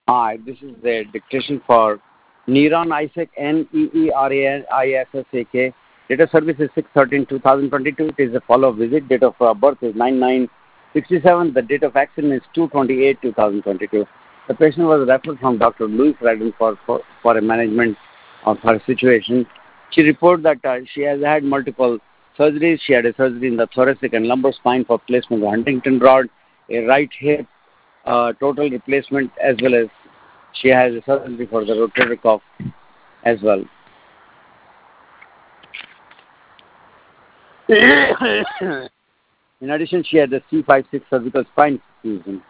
Hi, this is the dictation for Neeran Isaac, Neeran Isaac. Date of service is 6/13/2022. It is a follow-up visit. Date of birth is 9/9/67. The date of accident is 2/28/2022. The patient was referred from Dr. Louis Radin for a management of her situation. She reported that she has had multiple surgeries. She had a surgery in the thoracic and lumbar spine for placement of Huntington rod, a right hip total replacement, as well as she has a surgery for the rotator cuff as well. In addition, she had a C5/6 cervical spine fusion.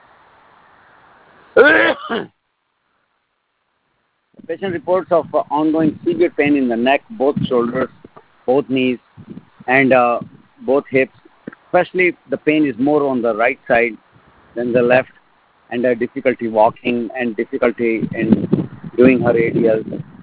The patient reports of ongoing severe pain in the neck, both shoulders, both knees, and both hips. Especially the pain is more on the right side than the left, and difficulty walking and difficulty in doing her ADLs.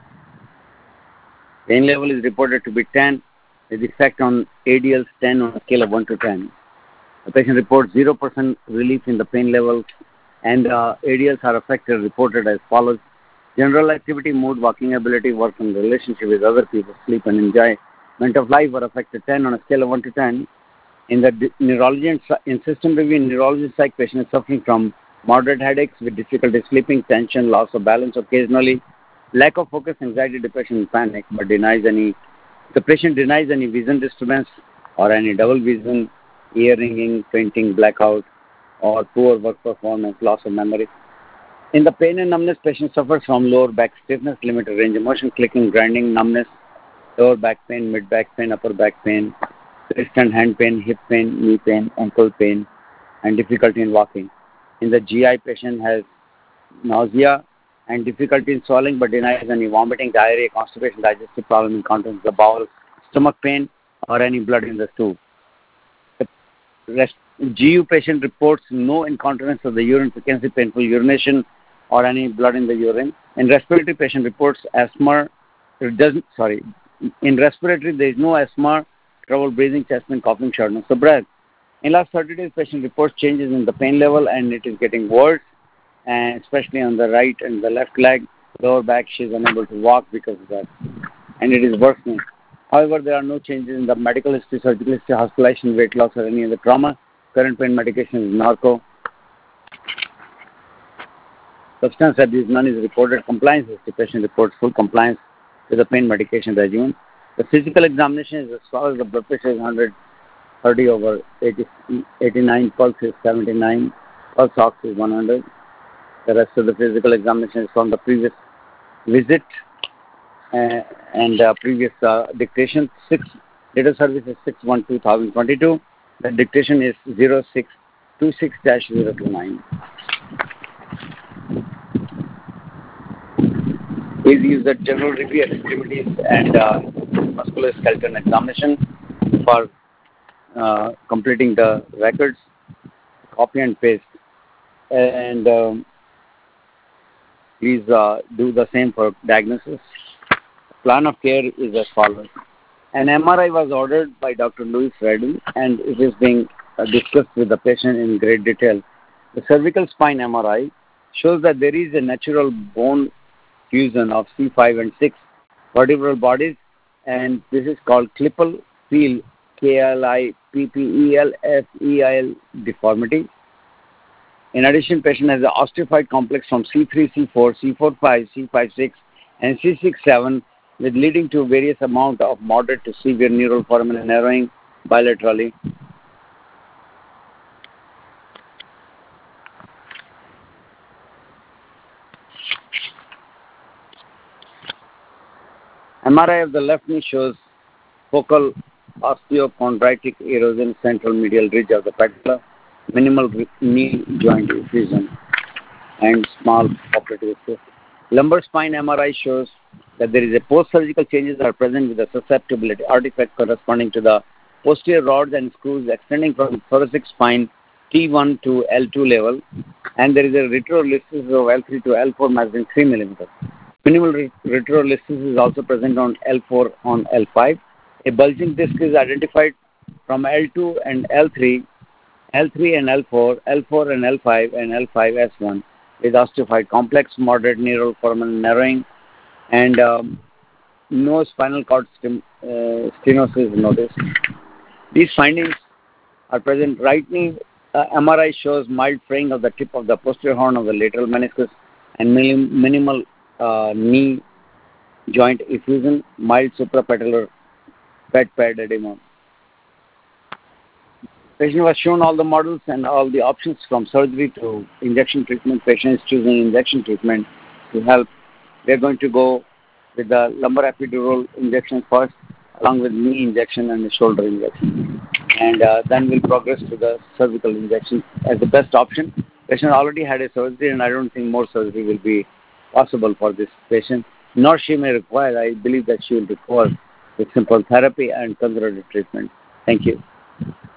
Pain level is reported to be 10, with effect on ADLs 10 on a scale of 1 to 10. The patient reports 0% relief in the pain level, and ADLs are affected, reported as follows: general activity, mood, walking ability, work and relationship with other people, sleep and enjoyment of life were affected 10 on a scale of 1 to 10. In the neurology and in system review, neurology psych patient is suffering from moderate headaches with difficulty sleeping, tension, loss of balance occasionally, lack of focus, anxiety, depression, and panic, but the patient denies any vision disturbance or any double vision, ear ringing, fainting, blackout, or poor work performance, loss of memory. In the pain and numbness, patient suffers from lower back stiffness, limited range of motion, clicking, grinding, numbness, lower back pain, mid back pain, upper back pain, wrist and hand pain, hip pain, knee pain, ankle pain, and difficulty in walking. In the GI, patient has nausea and difficulty in swallowing, but denies any vomiting, diarrhea, constipation, digestive problem, incontinence of the bowel, stomach pain, or any blood in the stool. The GU patient reports no incontinence of the urine, frequency, painful urination, or any blood in the urine. In respiratory, patient reports asthma. In respiratory, there is no asthma, trouble breathing, chest pain, coughing, shortness of breath. In last 30 days, patient reports changes in the pain level, and it is getting worse, and especially on the right and the left leg, lower back. She is unable to walk because of that, and it is worsening. However, there are no changes in the medical history, surgical history, hospitalization, weight loss, or any other trauma. Current pain medication is narco. Substance abuse, none is reported. Compliance history, patient reports full compliance with the pain medication regimen. The physical examination is as follows: the blood pressure is 130/89, pulse is 79, pulse ox is 100. The rest of the physical examination is from the previous visit and previous dictation. Date of service is 6/1/2022. The dictation is 0626-029. Please use the general review activities and musculoskeletal examination for completing the records. Copy and paste. And please do the same for diagnosis. Plan of care is as follows. An MRI was ordered by Dr. Louis Radin, and it is being discussed with the patient in great detail. The cervical spine MRI shows that there is a natural bone fusion of C5 and 6 vertebral bodies, and this is called Klippel-Feil, Klippel-Feil deformity. In addition, patient has an osteophyte complex from C3, C4, C4-5, C5-6, and C6-7, with leading to various amount of moderate to severe neural foramen narrowing bilaterally. MRI of the left knee shows focal osteochondritic erosion, central medial ridge of the patella, minimal knee joint effusion, and small operative cyst. Lumbar spine MRI shows that there is a post-surgical changes are present with a susceptibility artifact corresponding to the posterior rods and screws extending from thoracic spine T1 to L2 level, and there is a retrolisthesis of L3 to L4 measuring 3 mm. Minimal retrolisthesis is also present on L4 on L5. A bulging disc is identified from L2 and L3, L3 and L4, L4 and L5, and L5 S1. with osteophyte complex, moderate neural foramen narrowing, and no spinal cord stenosis is noticed. These findings are present. Right knee MRI shows mild fraying of the tip of the posterior horn of the lateral meniscus and minimal knee joint effusion, mild suprapatellar pad edema. Patient was shown all the models and all the options from surgery to injection treatment. Patient is choosing injection treatment to help. We are going to go with the lumbar epidural injection first, along with knee injection and the shoulder injection. And then we'll progress to the cervical injection as the best option. Patient already had a surgery, and I don't think more surgery will be possible for this patient, nor she may require. I believe that she will require with simple therapy and conservative treatment. Thank you.